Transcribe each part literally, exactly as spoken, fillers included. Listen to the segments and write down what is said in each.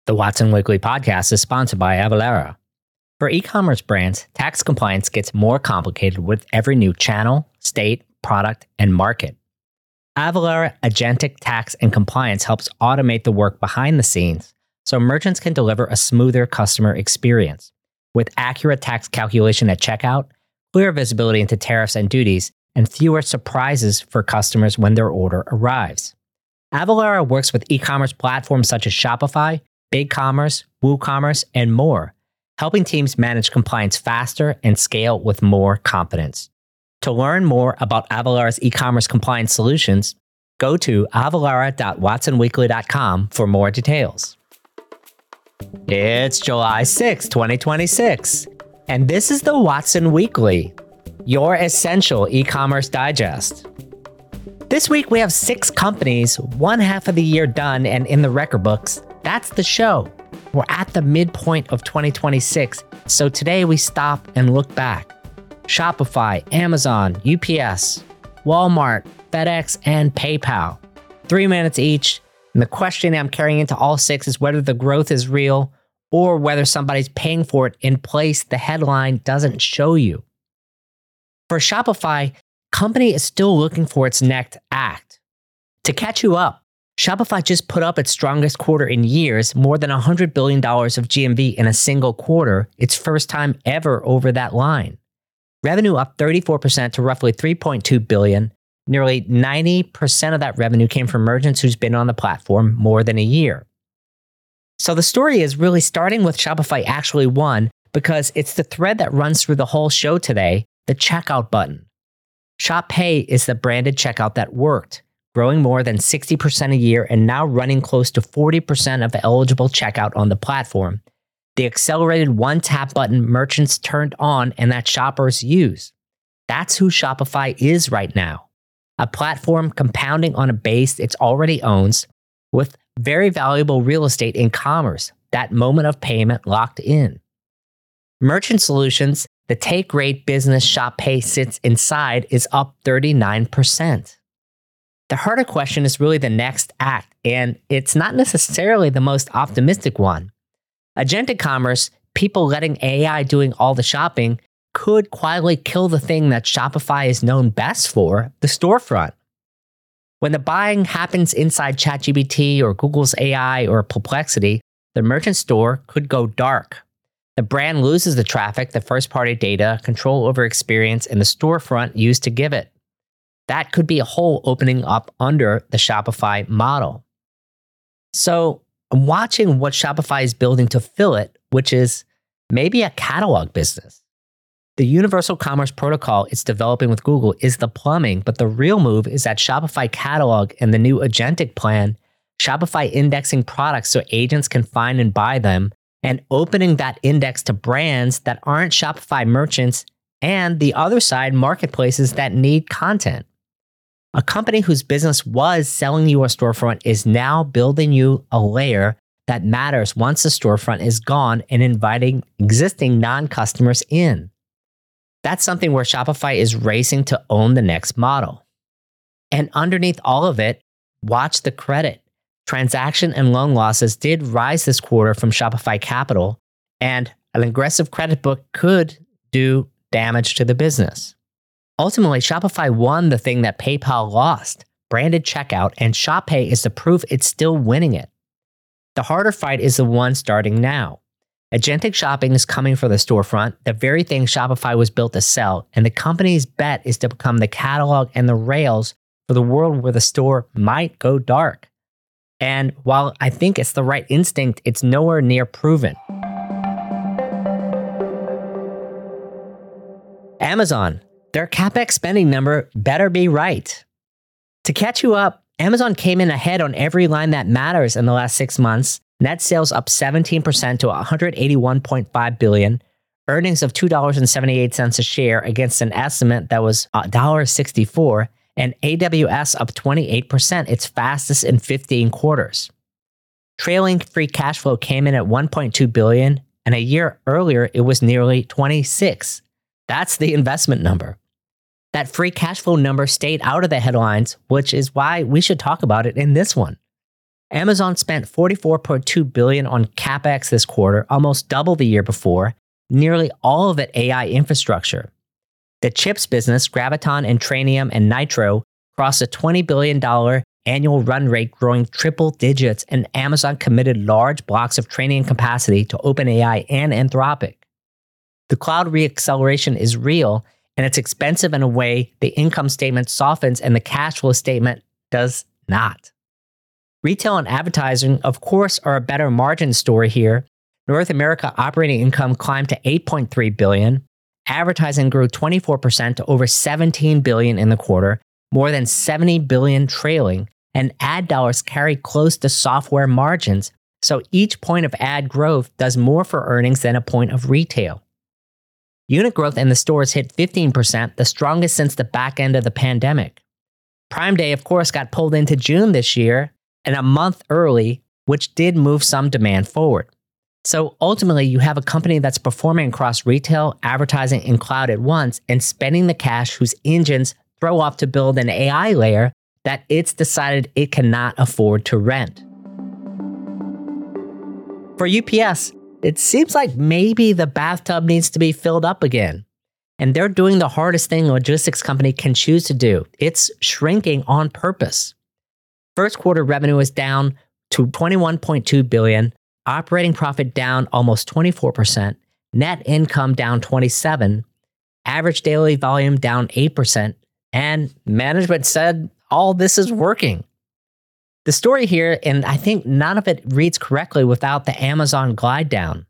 The Watson Weekly podcast is sponsored by Avalara. For e-commerce brands, tax compliance gets more complicated with every new channel, state, product, and market. Avalara Agentic Tax and Compliance helps automate the work behind the scenes so merchants can deliver a smoother customer experience. With accurate tax calculation at checkout, clear visibility into tariffs and duties, and fewer surprises for customers when their order arrives. Avalara works with e-commerce platforms such as Shopify, BigCommerce, WooCommerce, and more, helping teams manage compliance faster and scale with more confidence. To learn more about Avalara's e-commerce compliance solutions, go to avalara dot watson weekly dot com for more details. It's July sixth, twenty twenty-six, and this is the Watson Weekly, your essential e-commerce digest. This week we have six companies, one half of the year done and in the record books. That's the show. We're at the midpoint of twenty twenty-six, so today we stop and look back. Shopify, Amazon, U P S, Walmart, FedEx, and PayPal. Three minutes each, and the question I'm carrying into all six is whether the growth is real or whether somebody's paying for it in place the headline doesn't show you. For Shopify, company is still looking for its next act. To catch you up, Shopify just put up its strongest quarter in years, more than one hundred billion dollars of G M V in a single quarter, its first time ever over that line. Revenue up thirty-four percent to roughly three point two billion dollars. Nearly ninety percent of that revenue came from merchants who's been on the platform more than a year. So the story is really starting with Shopify actually won because it's the thread that runs through the whole show today, the checkout button. Shop Pay is the branded checkout that worked, growing more than sixty percent a year and now running close to forty percent of the eligible checkout on the platform. The accelerated one-tap button merchants turned on and that shoppers use. That's who Shopify is right now. A platform compounding on a base it already owns with very valuable real estate in commerce, that moment of payment locked in. Merchant Solutions, the take rate business Shop Pay sits inside, is up thirty-nine percent. The harder question is really the next act, and it's not necessarily the most optimistic one. Agentic commerce, people letting A I doing all the shopping, could quietly kill the thing that Shopify is known best for, the storefront. When the buying happens inside ChatGPT or Google's A I or Perplexity, the merchant store could go dark. The brand loses the traffic, the first-party data, control over experience, and the storefront used to give it. That could be a hole opening up under the Shopify model. So I'm watching what Shopify is building to fill it, which is maybe a catalog business. The Universal Commerce Protocol it's developing with Google is the plumbing, but the real move is that Shopify Catalog and the new Agentic plan, Shopify indexing products so agents can find and buy them, and opening that index to brands that aren't Shopify merchants and the other side, marketplaces that need content. A company whose business was selling you a storefront is now building you a layer that matters once the storefront is gone and inviting existing non-customers in. That's something where Shopify is racing to own the next model. And underneath all of it, watch the credit. Transaction and loan losses did rise this quarter from Shopify Capital, and an aggressive credit book could do damage to the business. Ultimately, Shopify won the thing that PayPal lost, branded checkout, and Shop Pay is the proof it's still winning it. The harder fight is the one starting now. Agentic shopping is coming for the storefront, the very thing Shopify was built to sell, and the company's bet is to become the catalog and the rails for the world where the store might go dark. And while I think it's the right instinct, it's nowhere near proven. Amazon, their CapEx spending number better be right. To catch you up, Amazon came in ahead on every line that matters in the last six months. Net sales up seventeen percent to one hundred eighty-one point five billion dollars, earnings of two dollars and seventy-eight cents a share against an estimate that was one dollar and sixty-four cents, and A W S up twenty-eight percent, its fastest in fifteen quarters. Trailing free cash flow came in at one point two billion dollars, and a year earlier it was nearly twenty-six. That's the investment number. That free cash flow number stayed out of the headlines, which is why we should talk about it in this one. Amazon spent forty-four point two billion dollars on CapEx this quarter, almost double the year before, nearly all of it A I infrastructure. The chips business, Graviton and Trainium and Nitro, crossed a twenty billion dollars annual run rate, growing triple digits, and Amazon committed large blocks of training capacity to OpenAI and Anthropic. The cloud reacceleration is real, and it's expensive in a way the income statement softens and the cash flow statement does not. Retail and advertising, of course, are a better margin story here. North America operating income climbed to eight point three billion dollars. Advertising grew twenty-four percent to over seventeen billion dollars in the quarter, more than seventy billion dollars trailing, and ad dollars carry close to software margins, so each point of ad growth does more for earnings than a point of retail. Unit growth in the stores hit fifteen percent, the strongest since the back end of the pandemic. Prime Day, of course, got pulled into June this year, and a month early, which did move some demand forward. So ultimately, you have a company that's performing across retail, advertising, and cloud at once and spending the cash whose engines throw off to build an A I layer that it's decided it cannot afford to rent. For U P S, it seems like maybe the bathtub needs to be filled up again. And they're doing the hardest thing a logistics company can choose to do. It's shrinking on purpose. First quarter revenue is down to twenty-one point two billion dollars, operating profit down almost twenty-four percent, net income down twenty-seven percent, average daily volume down eight percent, and management said all this is working. The story here, and I think none of it reads correctly without the Amazon glide down.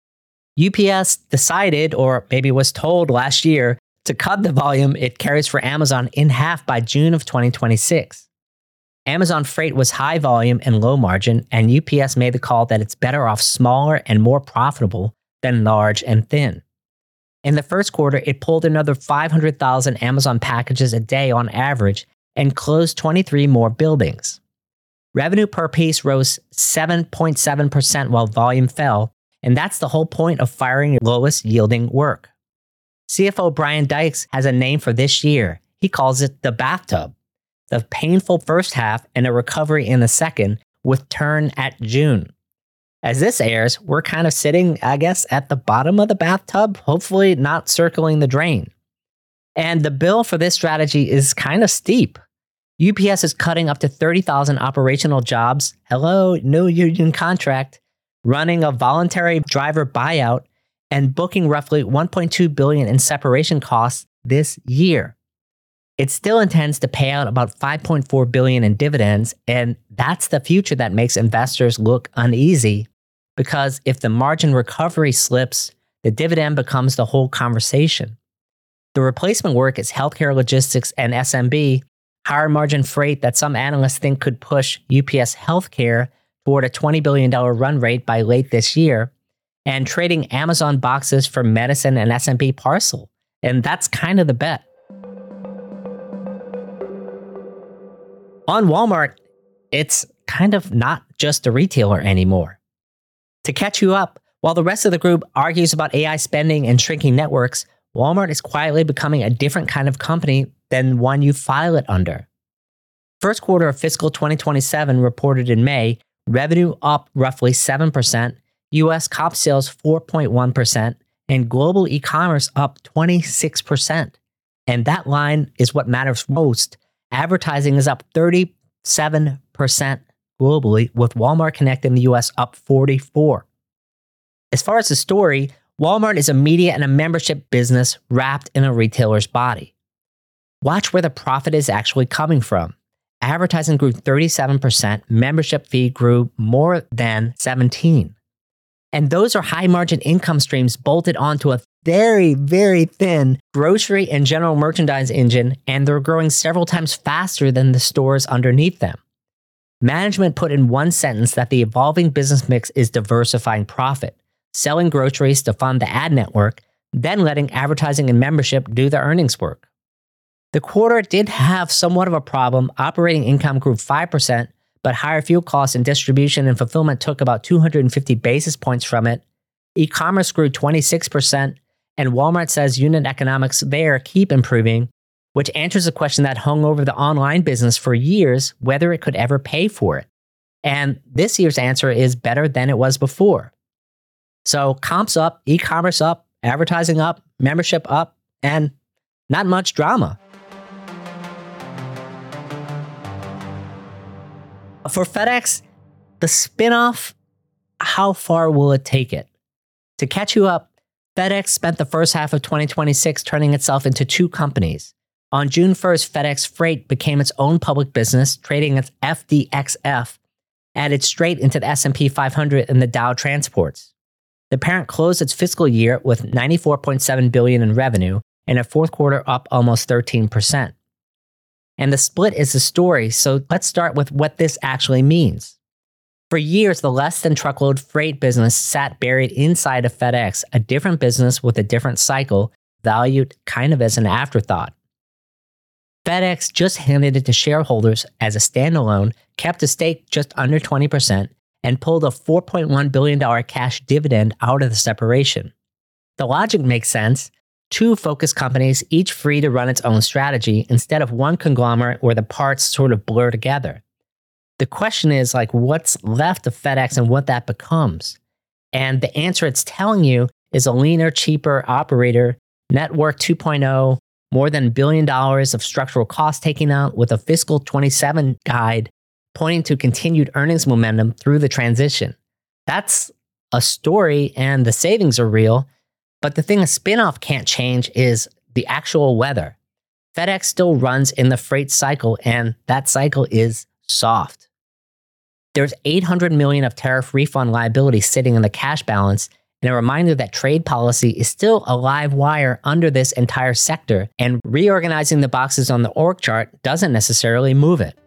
U P S decided, or maybe was told last year, to cut the volume it carries for Amazon in half by June of twenty twenty-six. Amazon Freight was high volume and low margin, and U P S made the call that it's better off smaller and more profitable than large and thin. In the first quarter, it pulled another five hundred thousand Amazon packages a day on average and closed twenty-three more buildings. Revenue per piece rose seven point seven percent while volume fell, and that's the whole point of firing lowest yielding work. C F O Brian Dykes has a name for this year. He calls it the bathtub. The painful first half and a recovery in the second, with turn at June. As this airs, we're kind of sitting, I guess, at the bottom of the bathtub, hopefully not circling the drain. And the bill for this strategy is kind of steep. U P S is cutting up to thirty thousand operational jobs, hello, no union contract, running a voluntary driver buyout, and booking roughly one point two billion dollars in separation costs this year. It still intends to pay out about five point four billion dollars in dividends, and that's the future that makes investors look uneasy, because if the margin recovery slips, the dividend becomes the whole conversation. The replacement work is healthcare logistics and S M B, higher margin freight that some analysts think could push U P S Healthcare toward a twenty billion dollars run rate by late this year, and trading Amazon boxes for medicine and S M B parcel. And that's kind of the bet. On Walmart, it's kind of not just a retailer anymore. To catch you up, while the rest of the group argues about A I spending and shrinking networks, Walmart is quietly becoming a different kind of company than one you file it under. First quarter of fiscal twenty twenty-seven reported in May, revenue up roughly seven percent, U S comp sales four point one percent, and global e-commerce up twenty-six percent. And that line is what matters most. Advertising is up thirty-seven percent globally, with Walmart Connect in the U S up forty-four percent. As far as the story, Walmart is a media and a membership business wrapped in a retailer's body. Watch where the profit is actually coming from. Advertising grew thirty-seven percent, membership fee grew more than seventeen percent. And those are high-margin income streams bolted onto a very, very thin grocery and general merchandise engine, and they're growing several times faster than the stores underneath them. Management put in one sentence that the evolving business mix is diversifying profit, selling groceries to fund the ad network, then letting advertising and membership do the earnings work. The quarter did have somewhat of a problem. Operating income grew five percent, but higher fuel costs and distribution and fulfillment took about two hundred fifty basis points from it. E-commerce grew twenty-six percent, and Walmart says unit economics there keep improving, which answers a question that hung over the online business for years, whether it could ever pay for it. And this year's answer is better than it was before. So comps up, e-commerce up, advertising up, membership up, and not much drama. For FedEx, the spinoff, how far will it take it? To catch you up, FedEx spent the first half of twenty twenty-six turning itself into two companies. On June first, FedEx Freight became its own public business, trading as F D X F, added straight into the S and P five hundred and the Dow Transports. The parent closed its fiscal year with ninety-four point seven billion dollars in revenue and a fourth quarter up almost thirteen percent. And the split is the story, so let's start with what this actually means. For years, the less than truckload freight business sat buried inside of FedEx, a different business with a different cycle, valued kind of as an afterthought. FedEx just handed it to shareholders as a standalone, kept a stake just under twenty percent, and pulled a four point one billion dollars cash dividend out of the separation. The logic makes sense. Two focused companies, each free to run its own strategy, instead of one conglomerate where the parts sort of blur together. The question is, like, what's left of FedEx and what that becomes? And the answer it's telling you is a leaner, cheaper operator, Network two point oh, more than a billion dollars of structural cost taken out with a fiscal twenty-seven guide pointing to continued earnings momentum through the transition. That's a story, and the savings are real. But the thing a spinoff can't change is the actual weather. FedEx still runs in the freight cycle, and that cycle is soft. There's eight hundred million dollars of tariff refund liability sitting in the cash balance, and a reminder that trade policy is still a live wire under this entire sector, and reorganizing the boxes on the org chart doesn't necessarily move it.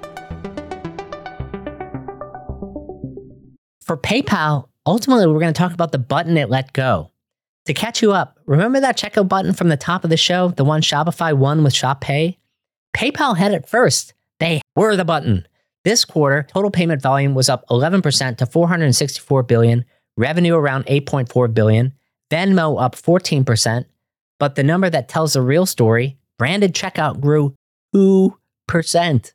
For PayPal, ultimately we're going to talk about the button it let go. To catch you up, remember that checkout button from the top of the show, the one Shopify won with Shop Pay? PayPal had it first. They were the button. This quarter, total payment volume was up eleven percent to four hundred sixty-four billion dollars, revenue around eight point four billion dollars, Venmo up fourteen percent, but the number that tells the real story, branded checkout grew two percent.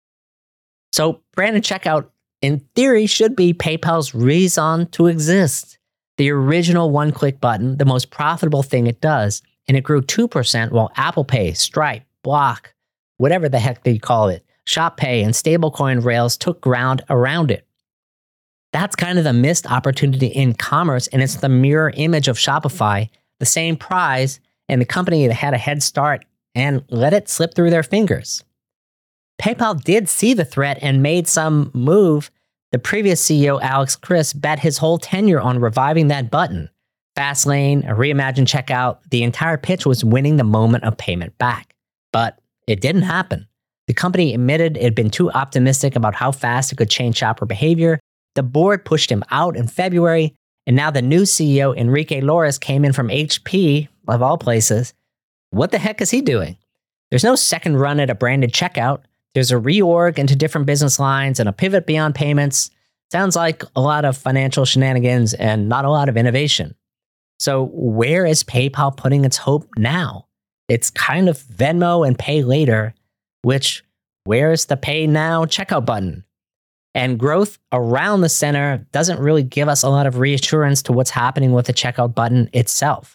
So branded checkout, in theory, should be PayPal's reason to exist. The original one-click button, the most profitable thing it does, and it grew two percent while Apple Pay, Stripe, Block, whatever the heck they call it, Shop Pay, and stablecoin rails took ground around it. That's kind of the missed opportunity in commerce, and it's the mirror image of Shopify, the same prize, and the company that had a head start and let it slip through their fingers. PayPal did see the threat and made some move. The previous C E O, Alex Chriss, bet his whole tenure on reviving that button. Fastlane, a reimagined checkout, the entire pitch was winning the moment of payment back. But it didn't happen. The company admitted it had been too optimistic about how fast it could change shopper behavior. The board pushed him out in February, and now the new C E O, Enrique Lores, came in from H P, of all places. What the heck is he doing? There's no second run at a branded checkout. There's a reorg into different business lines and a pivot beyond payments. Sounds like a lot of financial shenanigans and not a lot of innovation. So where is PayPal putting its hope now? It's kind of Venmo and pay later, which where's the pay now checkout button? And growth around the center doesn't really give us a lot of reassurance to what's happening with the checkout button itself.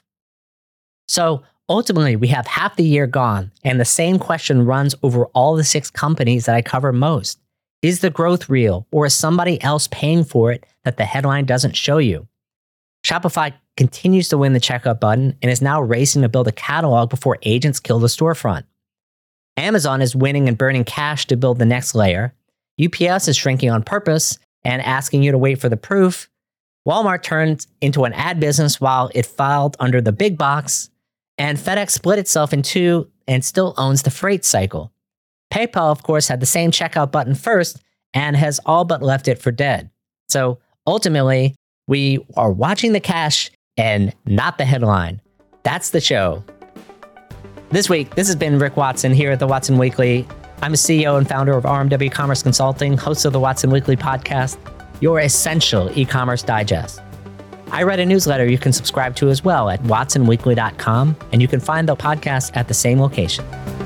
So ultimately, we have half the year gone, and the same question runs over all the six companies that I cover most. Is the growth real, or is somebody else paying for it that the headline doesn't show you? Shopify continues to win the checkout button and is now racing to build a catalog before agents kill the storefront. Amazon is winning and burning cash to build the next layer. U P S is shrinking on purpose and asking you to wait for the proof. Walmart turned into an ad business while it filed under the big box. And FedEx split itself in two and still owns the freight cycle. PayPal, of course, had the same checkout button first and has all but left it for dead. So ultimately, we are watching the cash and not the headline. That's the show. This week, this has been Rick Watson here at the Watson Weekly. I'm a C E O and founder of R M W Commerce Consulting, host of the Watson Weekly podcast, your essential e-commerce digest. I write a newsletter you can subscribe to as well at watson weekly dot com, and you can find the podcast at the same location.